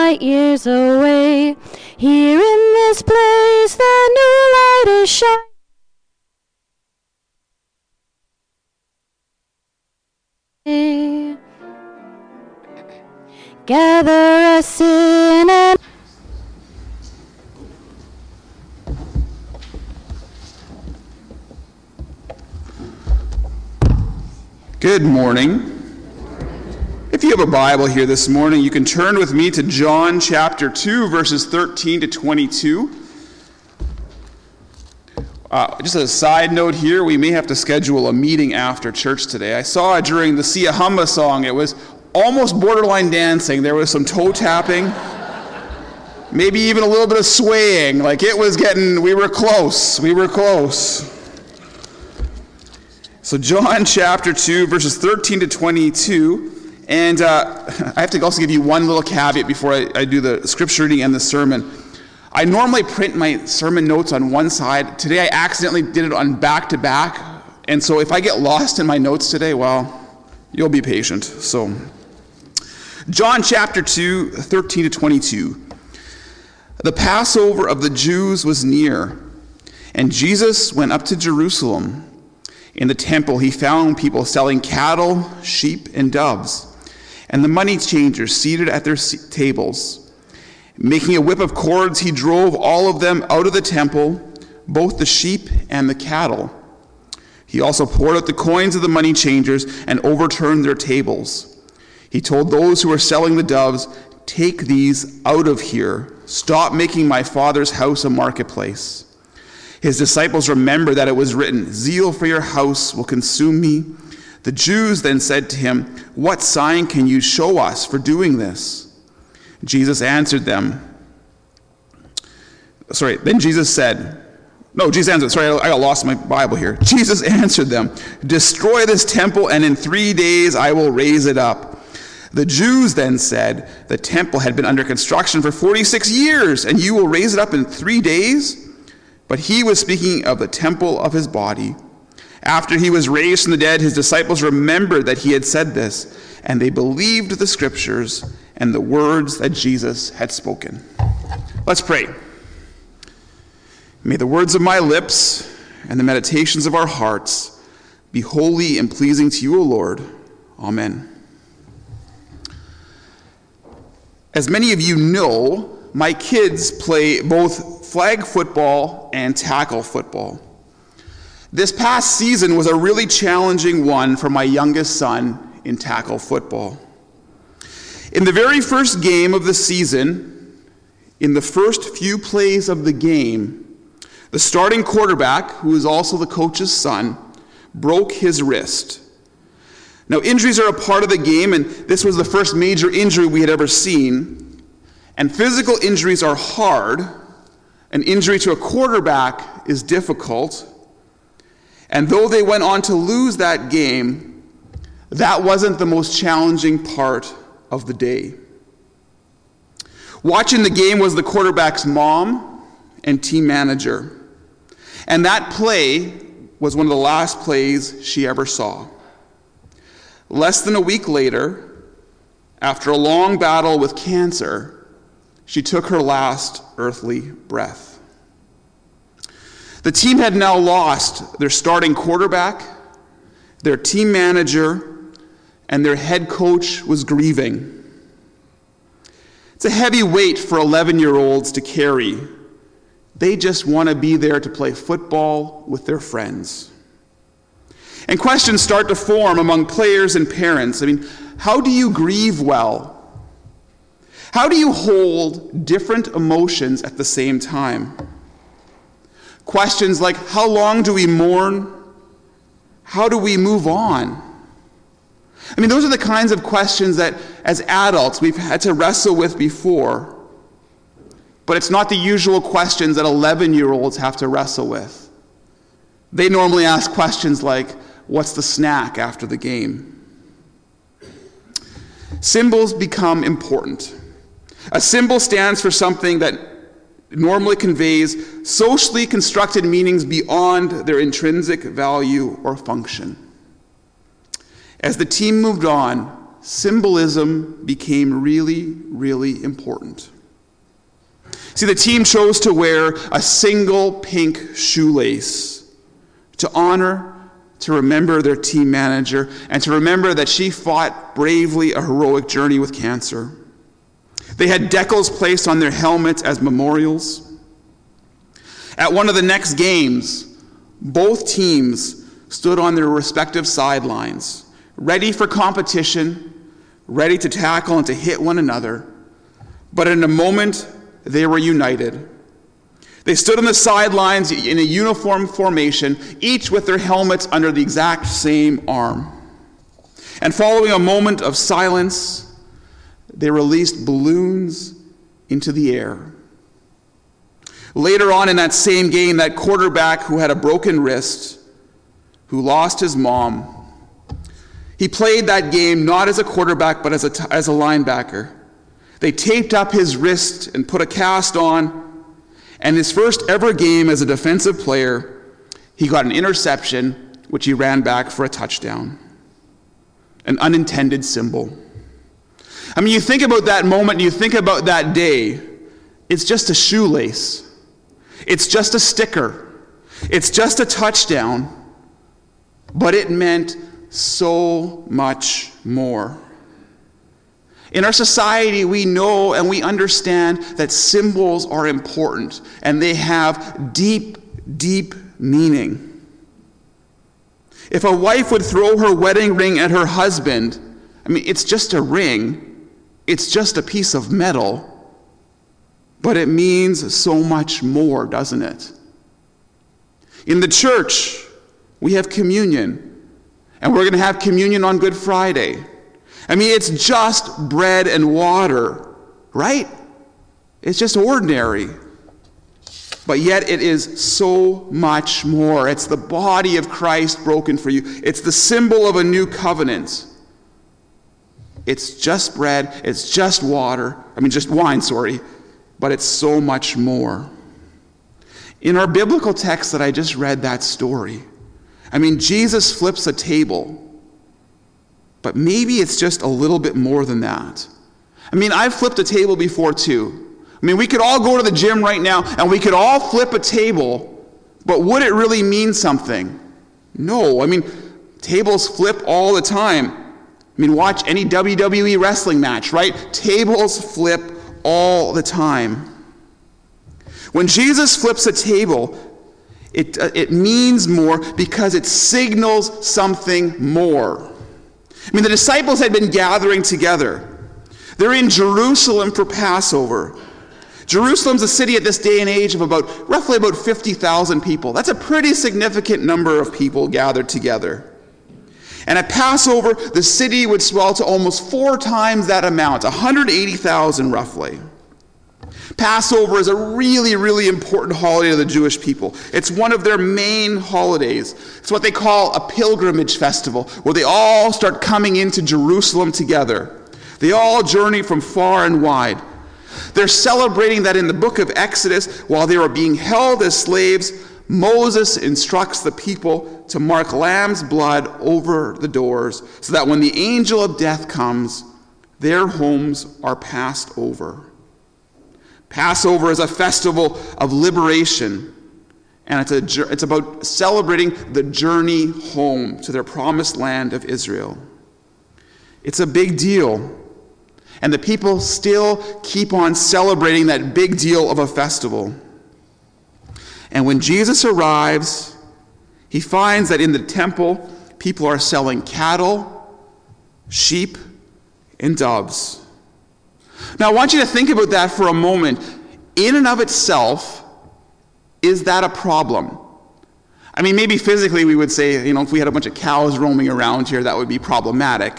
light years away. Here in this place the new light is shining. Gather us in and Good morning. If you have a Bible here this morning, you can turn with me to John chapter 2, verses 13 to 22. Just as a side note here, we may have to schedule a meeting after church today. I saw during the Sia Humba song, it was almost borderline dancing. There was some toe tapping, maybe even a little bit of swaying. Like it was getting, we were close. So John chapter 2, verses 13 to 22. And I have to also give you one little caveat before I do the scripture reading and the sermon. I normally print my sermon notes on one side. Today I accidentally did it on back-to-back. And so if I get lost in my notes today, well, you'll be patient. So John chapter 2, 13 to 22. The Passover of the Jews was near, and Jesus went up to Jerusalem. In the temple he found people selling cattle, sheep, and doves, and the money changers seated at their tables. Making a whip of cords, he drove all of them out of the temple, both the sheep and the cattle. He also poured out the coins of the money changers and overturned their tables. He told those who were selling the doves, "Take these out of here. Stop making my Father's house a marketplace." His disciples remembered that it was written, "Zeal for your house will consume me." The Jews then said to him, "What sign can you show us for doing this?" Jesus answered them. Jesus answered, I got lost in my Bible here. Jesus answered them, "Destroy this temple, and in 3 days I will raise it up." The Jews then said, "The temple had been under construction for 46 years, and you will raise it up in 3 days?" But he was speaking of the temple of his body. After he was raised from the dead, his disciples remembered that he had said this, and they believed the scriptures and the words that Jesus had spoken. Let's pray. May the words of my lips and the meditations of our hearts be holy and pleasing to you, O Lord. Amen. As many of you know, my kids play both flag football and tackle football. This past season was a really challenging one for my youngest son in tackle football. In the very first game of the season, in the first few plays of the game, the starting quarterback, who is also the coach's son, broke his wrist. Now, injuries are a part of the game, and this was the first major injury we had ever seen. And physical injuries are hard. An injury to a quarterback is difficult. And though they went on to lose that game, that wasn't the most challenging part of the day. Watching the game was the quarterback's mom and team manager. And that play was one of the last plays she ever saw. Less than a week later, after a long battle with cancer, she took her last earthly breath. The team had now lost their starting quarterback, their team manager, and their head coach was grieving. It's a heavy weight for 11-year-olds to carry. They just want to be there to play football with their friends. And questions start to form among players and parents. How do you grieve well? How do you hold different emotions at the same time? Questions like, how long do we mourn? How do we move on? Those are the kinds of questions that, as adults, we've had to wrestle with before. But it's not the usual questions that 11-year-olds have to wrestle with. They normally ask questions like, what's the snack after the game? Symbols become important. A symbol stands for something that normally conveys socially constructed meanings beyond their intrinsic value or function. As the team moved on, symbolism became really, really important. See, the team chose to wear a single pink shoelace to honor, to remember their team manager, and to remember that she fought bravely a heroic journey with cancer. They had decals placed on their helmets as memorials. At one of the next games, both teams stood on their respective sidelines, ready for competition, ready to tackle and to hit one another. But in a moment, they were united. They stood on the sidelines in a uniform formation, each with their helmets under the exact same arm. And following a moment of silence, they released balloons into the air. Later on in that same game, that quarterback who had a broken wrist, who lost his mom, he played that game not as a quarterback but as a linebacker. They taped up his wrist and put a cast on, and his first ever game as a defensive player, he got an interception, which he ran back for a touchdown. An unintended symbol. I mean, you think about that moment, you think about that day, it's just a shoelace. It's just a sticker. It's just a touchdown. But it meant so much more. In our society, we know and we understand that symbols are important and they have deep, deep meaning. If a wife would throw her wedding ring at her husband, I mean, it's just a ring, it's just a piece of metal, but it means so much more, doesn't it? In the church, we have communion, and we're going to have communion on Good Friday. I mean, it's just bread and water, right? It's just ordinary. But yet it is so much more. It's the body of Christ broken for you. It's the symbol of a new covenant. It's just bread, it's just just wine, but it's so much more. In our biblical text that I just read that story, I mean, Jesus flips a table. But maybe it's just a little bit more than that. I mean, I've flipped a table before too. I mean, we could all go to the gym right now and we could all flip a table, but would it really mean something? No. I mean, tables flip all the time. I mean, watch any WWE wrestling match, right? Tables flip all the time. When Jesus flips a table, it means more because it signals something more. I mean, the disciples had been gathering together. They're in Jerusalem for Passover. Jerusalem's a city at this day and age of roughly about 50,000 people. That's a pretty significant number of people gathered together. And at Passover, the city would swell to almost 4 times that amount, 180,000 roughly. Passover is a really, really important holiday to the Jewish people. It's one of their main holidays. It's what they call a pilgrimage festival, where they all start coming into Jerusalem together. They all journey from far and wide. They're celebrating that in the book of Exodus, while they were being held as slaves, Moses instructs the people to mark lamb's blood over the doors, so that when the angel of death comes, their homes are passed over. Passover is a festival of liberation, and it's about celebrating the journey home to their promised land of Israel. It's a big deal, and the people still keep on celebrating that big deal of a festival. And when Jesus arrives, he finds that in the temple, people are selling cattle, sheep, and doves. Now, I want you to think about that for a moment. In and of itself, is that a problem? I mean, maybe physically we would say, if we had a bunch of cows roaming around here, that would be problematic.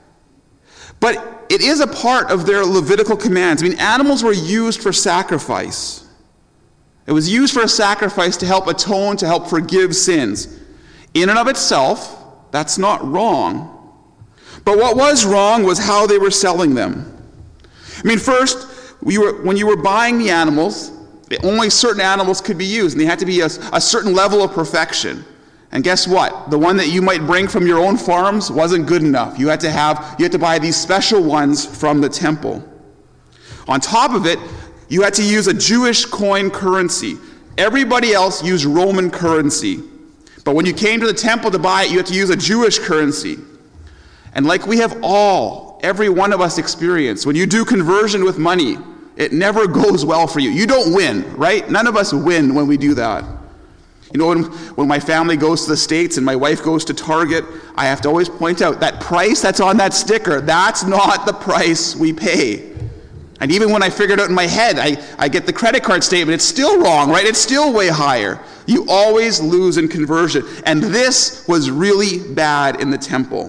But it is a part of their Levitical commands. I mean, animals were used for sacrifice. It was used for a sacrifice to help atone, to help forgive sins. In and of itself, that's not wrong. But what was wrong was how they were selling them. I mean, first, when you were buying the animals, only certain animals could be used, and they had to be a certain level of perfection. And guess what? The one that you might bring from your own farms wasn't good enough. You had to buy these special ones from the temple. On top of it, you had to use a Jewish coin currency. Everybody else used Roman currency. But when you came to the temple to buy it, you had to use a Jewish currency. And like we have every one of us experienced, when you do conversion with money, it never goes well for you. You don't win, right? None of us win when we do that. You know, when my family goes to the States and my wife goes to Target, I have to always point out that price that's on that sticker, that's not the price we pay. And even when I figure it out in my head, I get the credit card statement, it's still wrong, right? It's still way higher. You always lose in conversion. And this was really bad in the temple.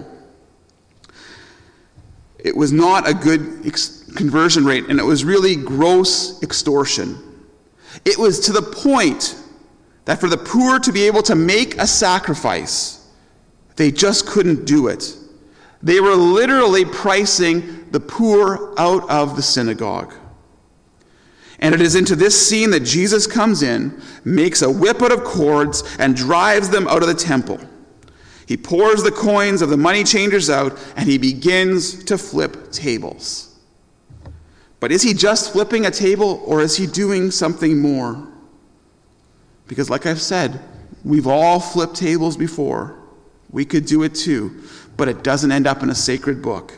It was not a good conversion rate, and it was really gross extortion. It was to the point that for the poor to be able to make a sacrifice, they just couldn't do it. They were literally pricing the poor out of the synagogue. And it is into this scene that Jesus comes in, makes a whip out of cords, and drives them out of the temple. He pours the coins of the money changers out, and he begins to flip tables. But is he just flipping a table, or is he doing something more? Because like I've said, we've all flipped tables before. We could do it too, but it doesn't end up in a sacred book.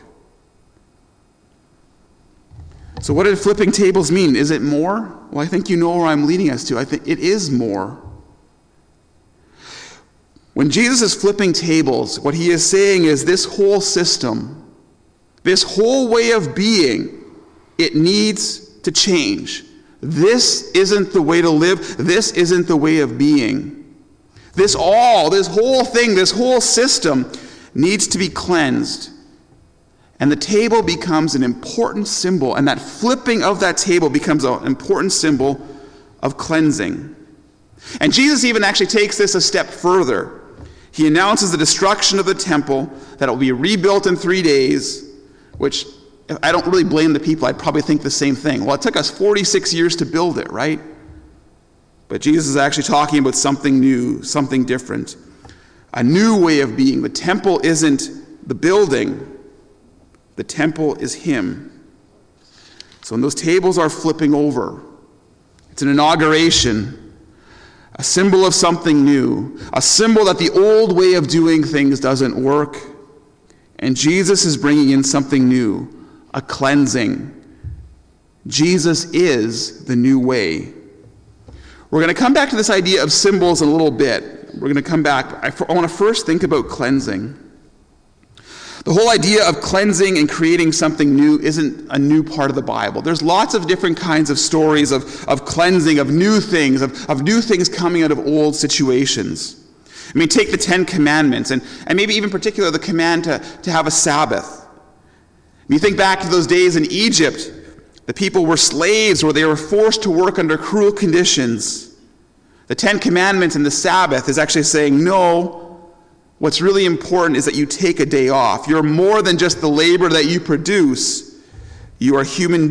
So what did flipping tables mean? Is it more? Well, I think you know where I'm leading us to. I think it is more. When Jesus is flipping tables, what he is saying is this whole system, this whole way of being, it needs to change. This isn't the way to live. This isn't the way of being. This whole thing, this whole system needs to be cleansed. And the table becomes an important symbol, and that flipping of that table becomes an important symbol of cleansing. And Jesus even actually takes this a step further. He announces the destruction of the temple, that it will be rebuilt in 3 days, which I don't really blame the people. I'd probably think the same thing. Well, it took us 46 years to build it, right? But Jesus is actually talking about something new, something different. A new way of being. The temple isn't the building. The temple is him. So when those tables are flipping over, it's an inauguration, a symbol of something new, a symbol that the old way of doing things doesn't work. And Jesus is bringing in something new, a cleansing. Jesus is the new way. We're going to come back to this idea of symbols in a little bit. We're going to come back. I want to first think about cleansing. The whole idea of cleansing and creating something new isn't a new part of the Bible. There's lots of different kinds of stories of cleansing, of new things, of new things coming out of old situations. I mean, take the 10 Commandments, and maybe even particularly the command to have a Sabbath. You think back to those days in Egypt, the people were slaves or they were forced to work under cruel conditions. The 10 Commandments and the Sabbath is actually saying, no, what's really important is that you take a day off. You're more than just the labor that you produce. You are human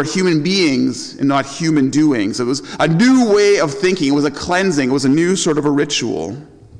beings and not human doings. It was a new way of thinking. It was a cleansing. It was a new sort of a ritual.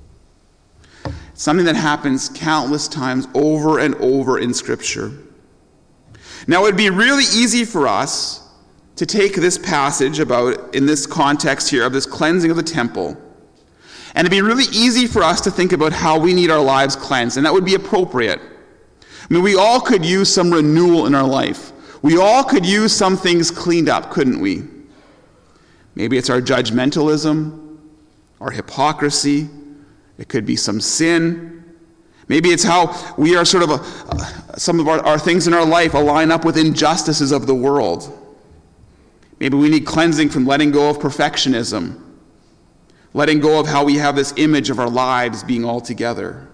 It's something that happens countless times over and over in Scripture. Now, it would be really easy for us to take this passage about, in this context here, of this cleansing of the temple, and it'd be really easy for us to think about how we need our lives cleansed, and that would be appropriate. I mean, we all could use some renewal in our life. We all could use some things cleaned up, couldn't we? Maybe it's our judgmentalism, our hypocrisy. It could be some sin. Maybe it's how we are sort of some of our things in our life align up with injustices of the world. Maybe we need cleansing from letting go of perfectionism, letting go of how we have this image of our lives being all together.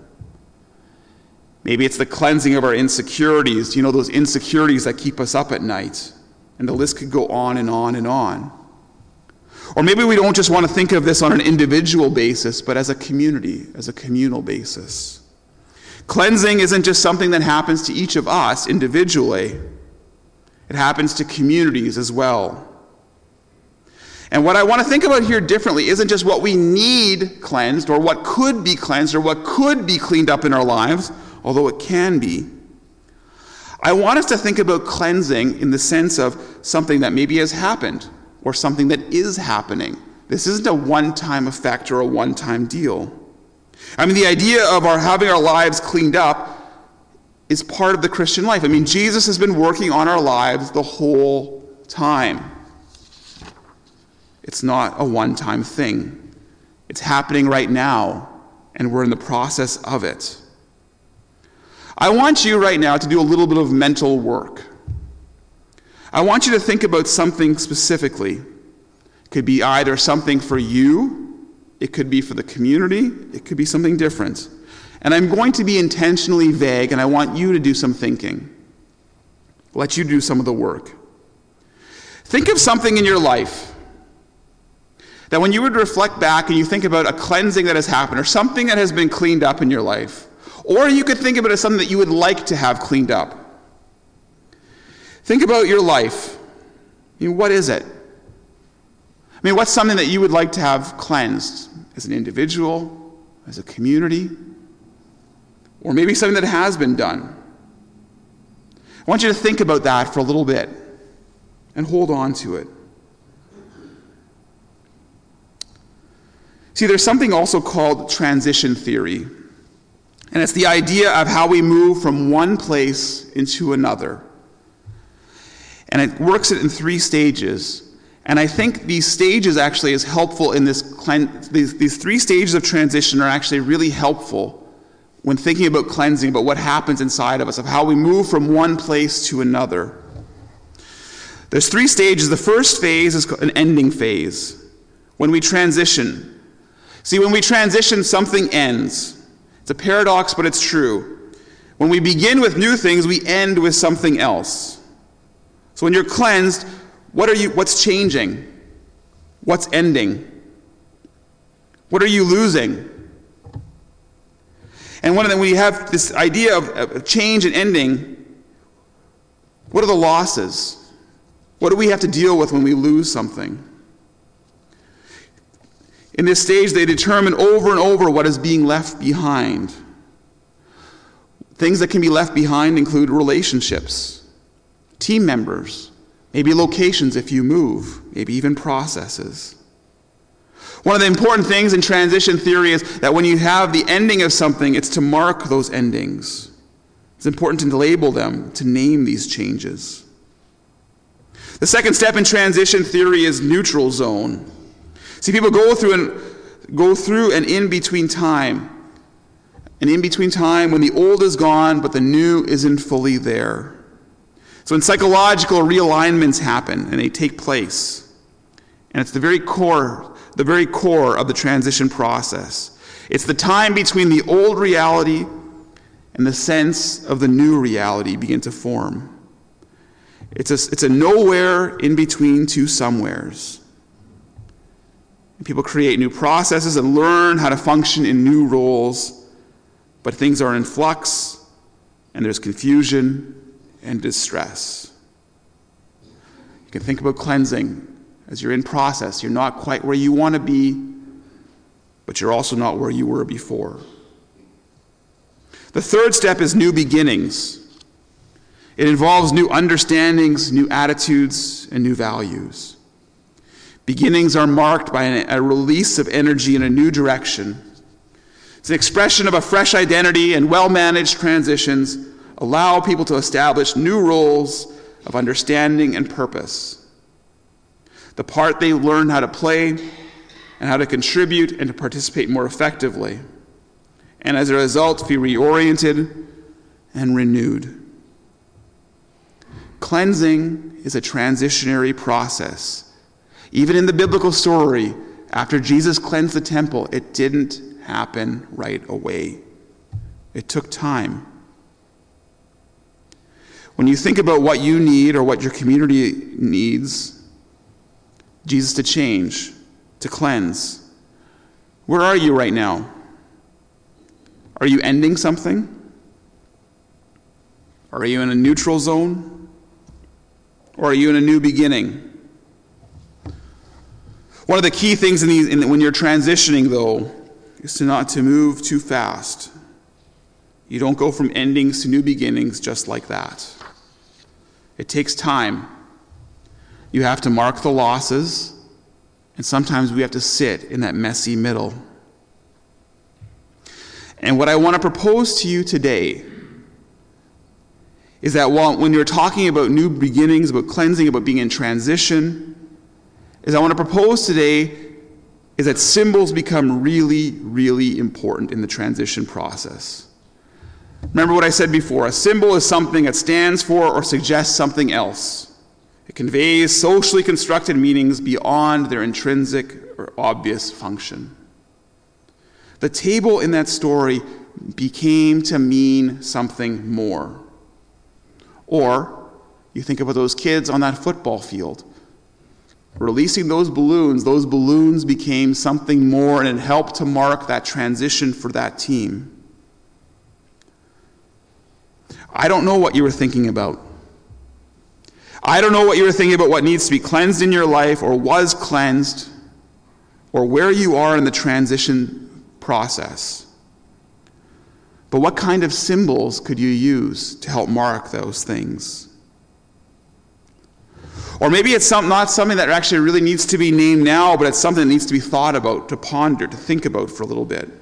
Maybe it's the cleansing of our insecurities, those insecurities that keep us up at night. And the list could go on and on and on. Or maybe we don't just want to think of this on an individual basis, but as a community, as a communal basis. Cleansing isn't just something that happens to each of us individually. It happens to communities as well. And what I want to think about here differently isn't just what we need cleansed or what could be cleansed or what could be cleaned up in our lives, although it can be. I want us to think about cleansing in the sense of something that maybe has happened or something that is happening. This isn't a one-time effect or a one-time deal. I mean, the idea of having our lives cleaned up is part of the Christian life. I mean, Jesus has been working on our lives the whole time. It's not a one-time thing. It's happening right now, and we're in the process of it. I want you right now to do a little bit of mental work. I want you to think about something specifically. It could be either something for you, it could be for the community, it could be something different. And I'm going to be intentionally vague, and I want you to do some thinking. Let you do some of the work. Think of something in your life that when you would reflect back and you think about a cleansing that has happened or something that has been cleaned up in your life, or you could think of it as something that you would like to have cleaned up. Think about your life. I mean, what is it? I mean, what's something that you would like to have cleansed as an individual, as a community, or maybe something that has been done? I want you to think about that for a little bit and hold on to it. See, there's something also called transition theory, and it's the idea of how we move from one place into another. And it works it in 3 stages. And I think these stages actually is helpful in this these 3 stages of transition are actually really helpful when thinking about cleansing, about what happens inside of us, of how we move from one place to another. There's 3 stages. The first phase is an ending phase. When we transition. See, when we transition, something ends. It's a paradox, but it's true. When we begin with new things, we end with something else. So when you're cleansed, what's changing? What's ending? What are you losing? And when we have this idea of change and ending, what are the losses? What do we have to deal with when we lose something? In this stage, they determine over and over what is being left behind. Things that can be left behind include relationships, team members, maybe locations if you move, maybe even processes. One of the important things in transition theory is that when you have the ending of something, it's to mark those endings. It's important to label them, to name these changes. The second step in transition theory is neutral zone. See, people go through an in-between time. An in-between time when the old is gone, but the new isn't fully there. So when psychological realignments happen, and they take place, and it's the very core of the transition process. It's the time between the old reality and the sense of the new reality begin to form. It's a nowhere in between 2 somewheres. And people create new processes and learn how to function in new roles, but things are in flux, and there's confusion and distress. You can think about cleansing as you're in process. You're not quite where you want to be, but you're also not where you were before. The third step is new beginnings. It involves new understandings, new attitudes, and new values. Beginnings are marked by a release of energy in a new direction. It's an expression of a fresh identity, and well-managed transitions allow people to establish new roles of understanding and purpose. The part they learn how to play and how to contribute and to participate more effectively. And as a result, be reoriented and renewed. Cleansing is a transitionary process. Even in the biblical story, after Jesus cleansed the temple, it didn't happen right away. It took time. When you think about what you need or what your community needs Jesus to change, to cleanse, where are you right now? Are you ending something? Are you in a neutral zone? Or are you in a new beginning? One of the key things when you're transitioning, though, is not to move too fast. You don't go from endings to new beginnings just like that. It takes time. You have to mark the losses, and sometimes we have to sit in that messy middle. And what I want to propose to you today is that when you're talking about new beginnings, about cleansing, about being in transition, is I want to propose today is that symbols become really, really important in the transition process. Remember what I said before, a symbol is something that stands for or suggests something else. It conveys socially constructed meanings beyond their intrinsic or obvious function. The table in that story became to mean something more. Or, you think about those kids on that football field. Releasing those balloons became something more, and it helped to mark that transition for that team. I don't know what you were thinking about. I don't know what you were thinking about what needs to be cleansed in your life or was cleansed, or where you are in the transition process. But what kind of symbols could you use to help mark those things? Or maybe it's not something that actually really needs to be named now, but it's something that needs to be thought about, to ponder, to think about for a little bit.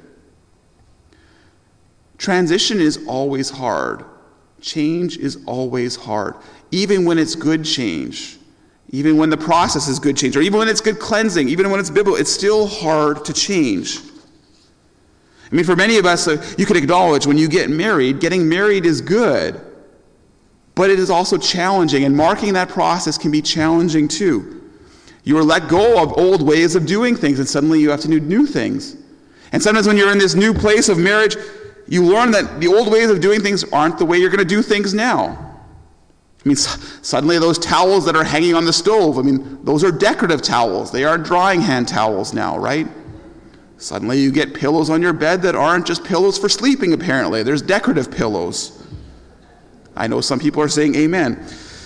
Transition is always hard. Change is always hard. Even when it's good change, even when the process is good change, or even when it's good cleansing, even when it's biblical, it's still hard to change. I mean, for many of us, you could acknowledge when you get married, getting married is good, but it is also challenging, and marking that process can be challenging too. You are let go of old ways of doing things, and suddenly you have to do new things. And sometimes when you're in this new place of marriage, you learn that the old ways of doing things aren't the way you're going to do things now. I mean, suddenly those towels that are hanging on the stove, those are decorative towels. They aren't drying hand towels now, right? Suddenly you get pillows on your bed that aren't just pillows for sleeping, apparently. There's decorative pillows. I know some people are saying amen.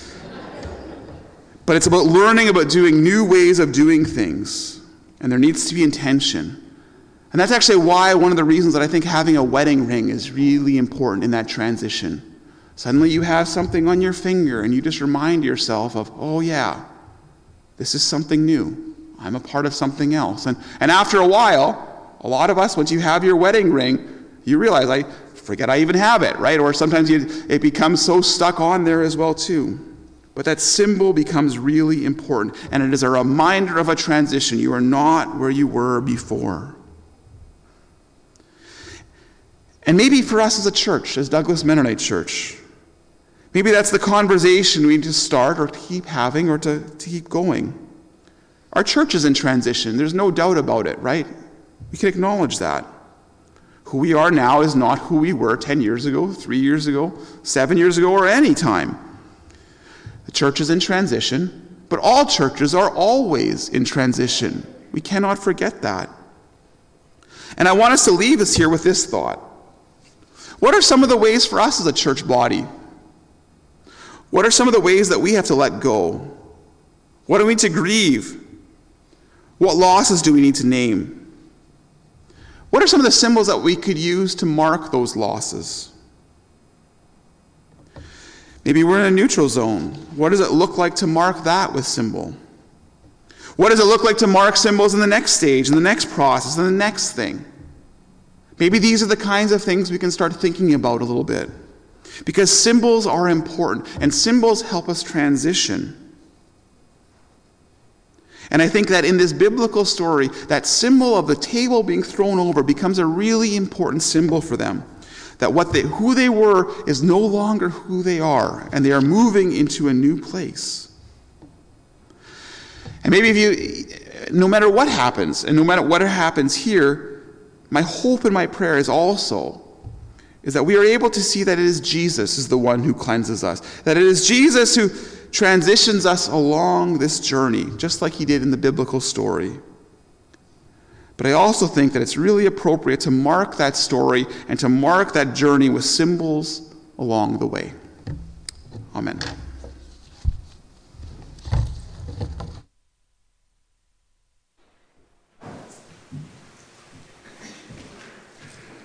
But it's about learning about doing new ways of doing things. And there needs to be intention. And that's actually why one of the reasons that I think having a wedding ring is really important in that transition. Suddenly you have something on your finger and you just remind yourself of, oh yeah, this is something new. I'm a part of something else. And after a while, a lot of us, once you have your wedding ring, you realize, I forget I even have it, right? Or sometimes it becomes so stuck on there as well too. But that symbol becomes really important. And it is a reminder of a transition. You are not where you were before. And maybe for us as a church, as Douglas Mennonite Church, maybe that's the conversation we need to start or to keep having or to keep going. Our church is in transition. There's no doubt about it, right? We can acknowledge that. Who we are now is not who we were 10 years ago, 3 years ago, 7 years ago, or any time. The church is in transition, but all churches are always in transition. We cannot forget that. And I want us to leave us here with this thought. What are some of the ways for us as a church body? What are some of the ways that we have to let go? What do we need to grieve? What losses do we need to name? What are some of the symbols that we could use to mark those losses? Maybe we're in a neutral zone. What does it look like to mark that with symbol? What does it look like to mark symbols in the next stage, in the next process, in the next thing? Maybe these are the kinds of things we can start thinking about a little bit. Because symbols are important, and symbols help us transition. And I think that in this biblical story, that symbol of the table being thrown over becomes a really important symbol for them. That who they were is no longer who they are, and they are moving into a new place. And maybe no matter what happens, and no matter what happens here, my hope and my prayer is that we are able to see that it is Jesus is the one who cleanses us. That it is Jesus who transitions us along this journey, just like he did in the biblical story. But I also think that it's really appropriate to mark that story and to mark that journey with symbols along the way. Amen.